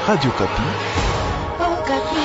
Radio Kapi. Oh, Kapi.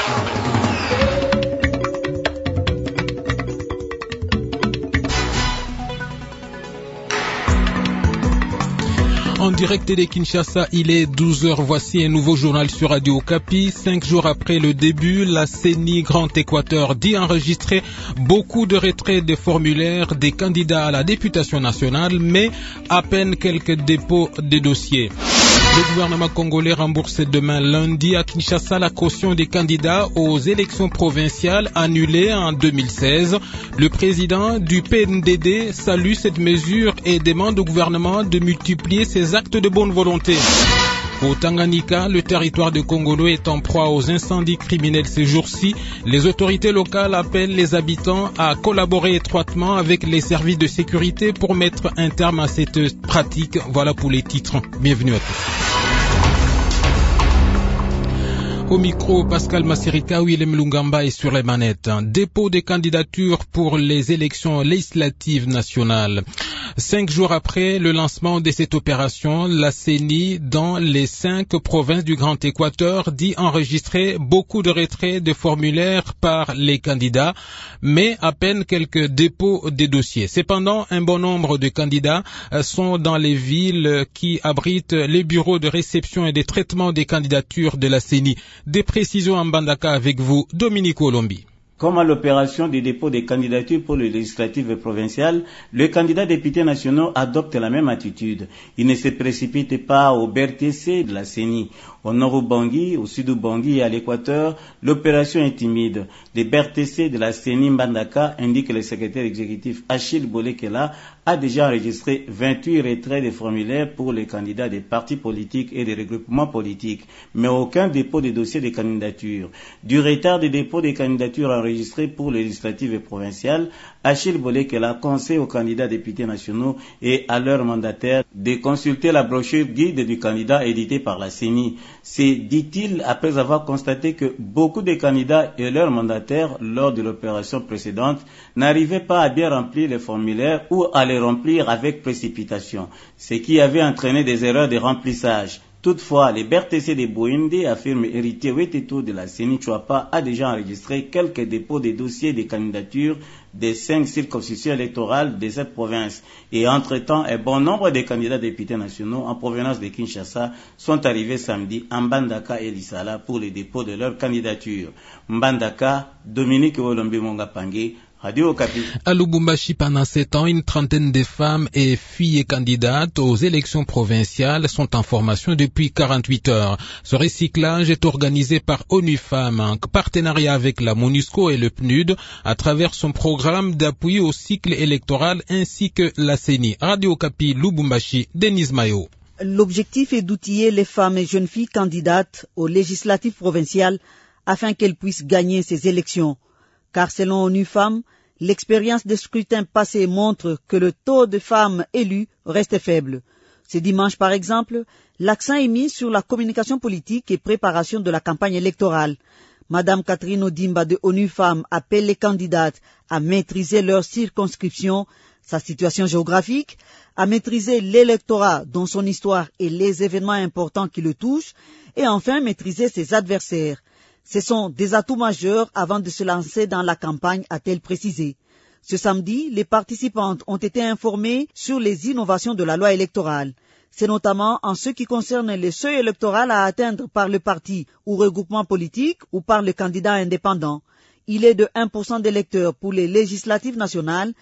En direct de Kinshasa, il est 12h. Voici un nouveau journal sur Radio Kapi. 5 jours après le début, la CENI Grand Équateur dit enregistrer beaucoup de retraits de formulaires des candidats à la députation nationale, mais à peine quelques dépôts de dossiers. Le gouvernement congolais rembourse demain lundi à Kinshasa la caution des candidats aux élections provinciales annulées en 2016. Le président du PNDD salue cette mesure et demande au gouvernement de multiplier ses actes de bonne volonté. Au Tanganyika, le territoire de Kongolo est en proie aux incendies criminels ces jours-ci. Les autorités locales appellent les habitants à collaborer étroitement avec les services de sécurité pour mettre un terme à cette pratique. Voilà pour les titres. Bienvenue à tous. Au micro, Pascal Massirika, Willem Lungamba est sur les manettes. Dépôt des candidatures pour les élections législatives nationales. 5 jours après le lancement de cette opération, la CENI, dans les 5 provinces du Grand Équateur, dit enregistrer beaucoup de retraits de formulaires par les candidats, mais à peine quelques dépôts de dossiers. Cependant, un bon nombre de candidats sont dans les villes qui abritent les bureaux de réception et de traitement des candidatures de la CENI. Des précisions en Mbandaka avec vous, Dominique Olombi. Comme à l'opération des dépôts des candidatures pour les législatives et provinciales, les candidats députés nationaux adoptent la même attitude. Ils ne se précipitent pas au BRTC de la CENI. Au nord Ubangi, au sud Ubangi et à l'équateur, l'opération est timide. Les BRTC de la CENI Mbandaka indique que le secrétaire exécutif Achille Bolekela a déjà enregistré 28 retraits de formulaires pour les candidats des partis politiques et des regroupements politiques, mais aucun dépôt de dossier de candidature. Du retard des dépôts de candidatures enregistrés pour les législatives et provinciales, Achille Bolekela conseille aux candidats députés nationaux et à leurs mandataires de consulter la brochure guide du candidat éditée par la CENI. C'est, dit-il, après avoir constaté que beaucoup de candidats et leurs mandataires, lors de l'opération précédente, n'arrivaient pas à bien remplir les formulaires ou à les remplir avec précipitation, ce qui avait entraîné des erreurs de remplissage. Toutefois, les BRTC de Bouindi affirme héritier Weteto de la CENI Chouapa a déjà enregistré quelques dépôts de dossiers de candidature des 5 circonscriptions électorales de cette province. Et entre-temps, un bon nombre de candidats députés nationaux en provenance de Kinshasa sont arrivés samedi en Mbandaka et Lissala pour le dépôt de leur candidature. Mbandaka, Dominique Olombi Mongapangé, Radio Kapi. À Lubumbashi, pendant 7 ans, une trentaine de femmes et filles candidates aux élections provinciales sont en formation depuis 48 heures. Ce recyclage est organisé par ONU Femmes en partenariat avec la MONUSCO et le PNUD à travers son programme d'appui au cycle électoral ainsi que la CENI. Radio Kapi, Lubumbashi, Denise Mayo. L'objectif est d'outiller les femmes et jeunes filles candidates aux législatives provinciales afin qu'elles puissent gagner ces élections. Car selon ONU Femmes, l'expérience des scrutins passés montre que le taux de femmes élues reste faible. Ce dimanche, par exemple, l'accent est mis sur la communication politique et préparation de la campagne électorale. Madame Catherine Odimba de ONU Femmes appelle les candidates à maîtriser leur circonscription, sa situation géographique, à maîtriser l'électorat dont son histoire et les événements importants qui le touchent, et enfin maîtriser ses adversaires. Ce sont des atouts majeurs avant de se lancer dans la campagne, a-t-elle précisé. Ce samedi, les participantes ont été informées sur les innovations de la loi électorale. C'est notamment en ce qui concerne le seuil électoral à atteindre par le parti ou regroupement politique ou par le candidat indépendant. Il est de 1% d'électeurs pour les législatives nationales,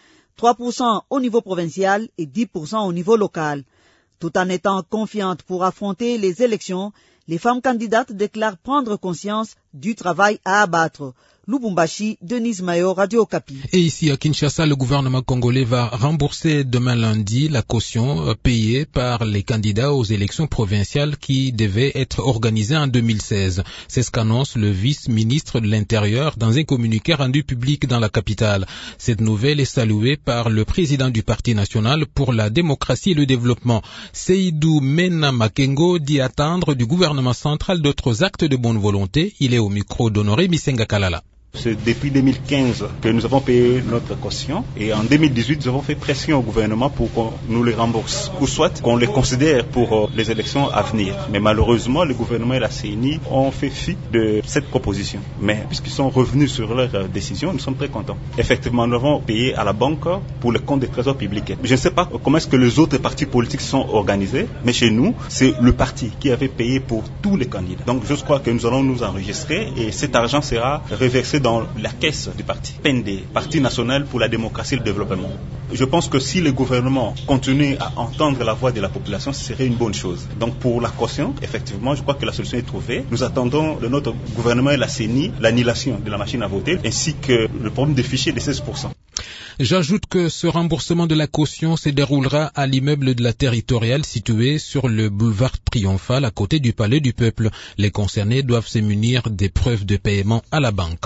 3% au niveau provincial et 10% au niveau local. Tout en étant confiantes pour affronter les élections, les femmes candidates déclarent prendre conscience du travail à abattre. Lubumbashi, Denise Mayo, Radio Kapi. Et ici à Kinshasa, le gouvernement congolais va rembourser demain lundi la caution payée par les candidats aux élections provinciales qui devaient être organisées en 2016. C'est ce qu'annonce le vice-ministre de l'Intérieur dans un communiqué rendu public dans la capitale. Cette nouvelle est saluée par le président du Parti national pour la démocratie et le développement. Seydou Mena Makengo dit attendre du gouvernement central d'autres actes de bonne volonté. Il est au micro d'Honoré Misenga Kalala. C'est depuis 2015 que nous avons payé notre caution et en 2018, nous avons fait pression au gouvernement pour qu'on nous les rembourse ou soit qu'on les considère pour les élections à venir. Mais malheureusement, le gouvernement et la CENI ont fait fi de cette proposition. Mais puisqu'ils sont revenus sur leur décision, nous sommes très contents. Effectivement, nous avons payé à la banque pour le compte des trésors publics. Je ne sais pas comment est-ce que les autres partis politiques sont organisés, mais chez nous, c'est le parti qui avait payé pour tous les candidats. Donc je crois que nous allons nous enregistrer et cet argent sera reversé dans la caisse du parti PND, Parti national pour la démocratie et le développement. Je pense que si le gouvernement continue à entendre la voix de la population, ce serait une bonne chose. Donc pour la caution, effectivement, je crois que la solution est trouvée. Nous attendons de notre gouvernement et la CENI l'annulation de la machine à voter ainsi que le problème des fichiers de 16%. J'ajoute que ce remboursement de la caution se déroulera à l'immeuble de la territoriale situé sur le boulevard Triomphal à côté du Palais du Peuple. Les concernés doivent se munir des preuves de paiement à la banque.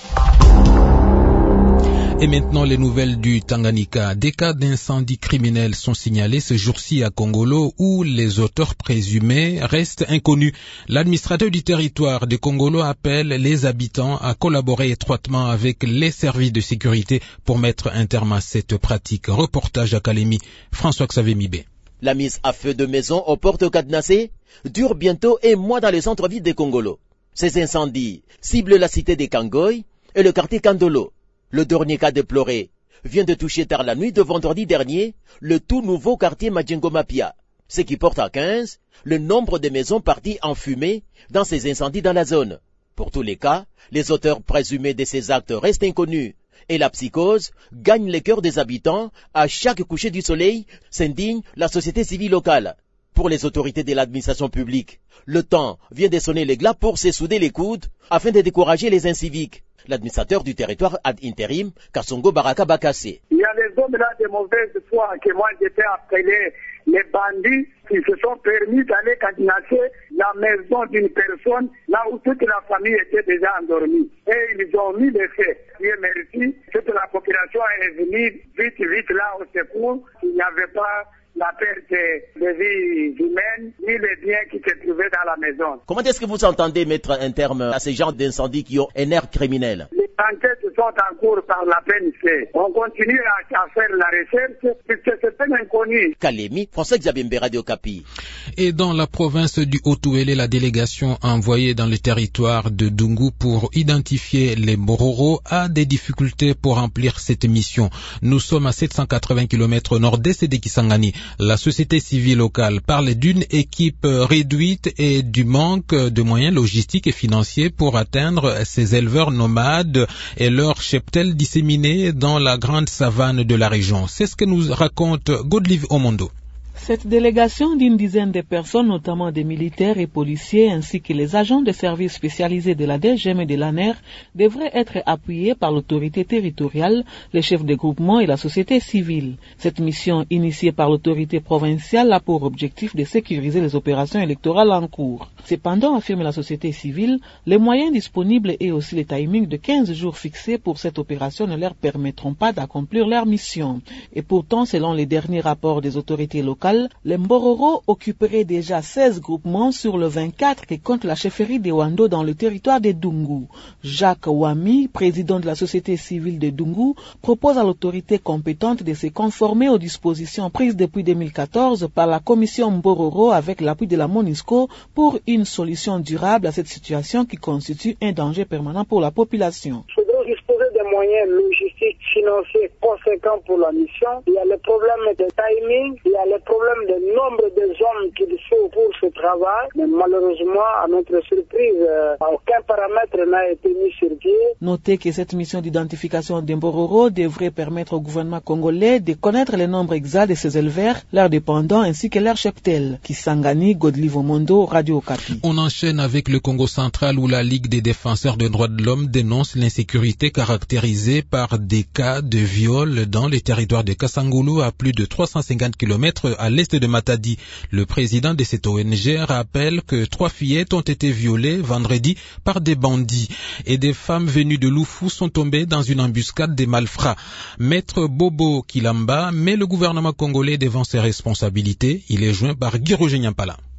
Et maintenant, les nouvelles du Tanganyika. Des cas d'incendie criminels sont signalés ce jour-ci à Kongolo où les auteurs présumés restent inconnus. L'administrateur du territoire de Kongolo appelle les habitants à collaborer étroitement avec les services de sécurité pour mettre un terme à cette pratique. Reportage à Kalemi, François-Xavier Mibé. La mise à feu de maisons aux portes cadenassées dure bientôt un mois dans le centre-ville de Kongolo. Ces incendies ciblent la cité des Kangoy et le quartier Kandolo. Le dernier cas déploré vient de toucher tard la nuit de vendredi dernier le tout nouveau quartier Madjengo-Mapia, ce qui porte à 15 le nombre de maisons parties en fumée dans ces incendies dans la zone. Pour tous les cas, les auteurs présumés de ces actes restent inconnus et la psychose gagne les cœurs des habitants à chaque coucher du soleil, s'indigne la société civile locale. Pour les autorités de l'administration publique, le temps vient de sonner les glas pour se souder les coudes afin de décourager les inciviques. L'administrateur du territoire ad intérim, Kassongo Baraka Bakassé. Il y a les hommes là de mauvaise foi que moi j'étais appelé les bandits qui se sont permis d'aller cadenasser la maison d'une personne là où toute la famille était déjà endormie. Et ils ont mis les faits. Dieu merci, toute la population est venue vite là au secours. Il n'y avait pas la perte de vies humaines, ni les biens qui se trouvaient dans la maison. Comment est-ce que vous entendez mettre un terme à ces genres d'incendies qui ont un air criminel? Les enquêtes sont en cours par la PNC. On continue à faire la recherche, puisque c'est un inconnu. Kalemi, François-Xavier Mibé, Radio Okapi. Et dans la province du Haut-Ouélé, la délégation envoyée dans le territoire de Dungu pour identifier les Mbororo a des difficultés pour remplir cette mission. Nous sommes à 780 km au nord-est de Kisangani. La société civile locale parle d'une équipe réduite et du manque de moyens logistiques et financiers pour atteindre ces éleveurs nomades et leurs cheptels disséminés dans la grande savane de la région. C'est ce que nous raconte Godlive Omondo. Cette délégation d'une dizaine de personnes, notamment des militaires et policiers, ainsi que les agents de services spécialisés de la DGM et de l'ANER, devrait être appuyée par l'autorité territoriale, les chefs de groupement et la société civile. Cette mission, initiée par l'autorité provinciale, a pour objectif de sécuriser les opérations électorales en cours. Cependant, affirme la société civile, les moyens disponibles et aussi les timings de 15 jours fixés pour cette opération ne leur permettront pas d'accomplir leur mission. Et pourtant, selon les derniers rapports des autorités locales, les Mbororo occuperaient déjà 16 groupements sur le 24 que compte la chefferie de Wando dans le territoire de Dungu. Jacques Wami, président de la société civile de Dungu, propose à l'autorité compétente de se conformer aux dispositions prises depuis 2014 par la commission Mbororo avec l'appui de la MONUSCO pour une solution durable à cette situation qui constitue un danger permanent pour la population. Disposer des moyens logistiques, financiers conséquents pour la mission. Il y a le problème de timing, il y a le problème de nombre de hommes qu'il faut pour ce travail. Mais malheureusement, à notre surprise, aucun paramètre n'a été mis sur pied. Notez que cette mission d'identification des Mbororo devrait permettre au gouvernement congolais de connaître le nombre exact de ses éleveurs, leurs dépendants ainsi que leurs cheptels. Kisangani, Godlive Omondo, Radio Okapi. On enchaîne avec le Congo central où la Ligue des défenseurs des droits de l'homme dénonce l'insécurité caractérisée par des cas de viol dans les territoires de Kasangulu à plus de 350 km à l'est de Matadi. Le président de cette ONG rappelle que 3 fillettes ont été violées vendredi par des bandits et des femmes venues de Lufu sont tombées dans une embuscade des malfrats. Maître Bobo Kilamba met le gouvernement congolais devant ses responsabilités. Il est joint par Guy Roger Nyampala.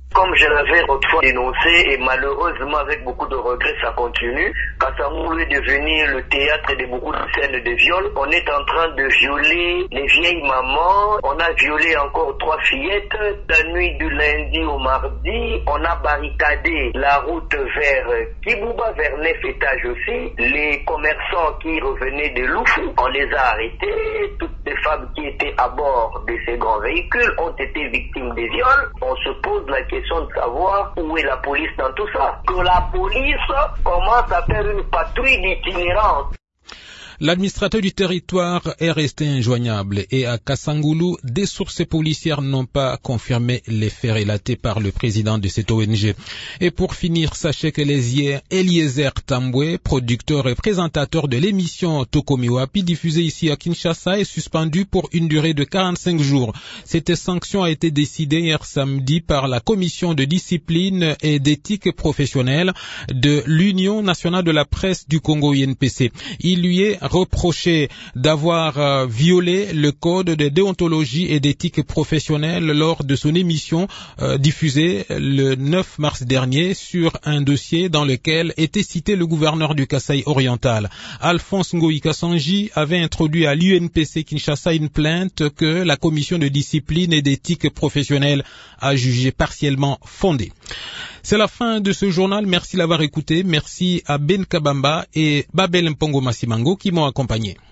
Comme je l'avais autrefois dénoncé, et malheureusement avec beaucoup de regrets ça continue, Kasamoulou est devenu le théâtre de beaucoup de scènes de viol. On est en train de violer les vieilles mamans, on a violé encore 3 fillettes, la nuit du lundi au mardi, on a barricadé la route vers Kibouba, vers 9 étages aussi. Les commerçants qui revenaient de Loufou, on les a arrêtés, toutes les femmes qui étaient à bord de ces grands véhicules ont été victimes des viols. On se pose la question de savoir où est la police dans tout ça. Que la police commence à faire une patrouille d'itinérance. L'administrateur du territoire est resté injoignable et à Kassangoulou, des sources policières n'ont pas confirmé les faits relatés par le président de cette ONG. Et pour finir, sachez que Eliezer Tambwe, producteur et présentateur de l'émission Tokomiwapi diffusée ici à Kinshasa, est suspendu pour une durée de 45 jours. Cette sanction a été décidée hier samedi par la commission de discipline et d'éthique professionnelle de l'Union nationale de la presse du Congo UNPC. Il lui est reproché d'avoir violé le code de déontologie et d'éthique professionnelle lors de son émission diffusée le 9 mars dernier sur un dossier dans lequel était cité le gouverneur du Kasaï oriental. Alphonse Ngoï Kassanji avait introduit à l'UNPC Kinshasa une plainte que la commission de discipline et d'éthique professionnelle a jugée partiellement fondée. C'est la fin de ce journal. Merci de l'avoir écouté. Merci à Ben Kabamba et Babel Mpongo Massimango qui m'ont accompagné.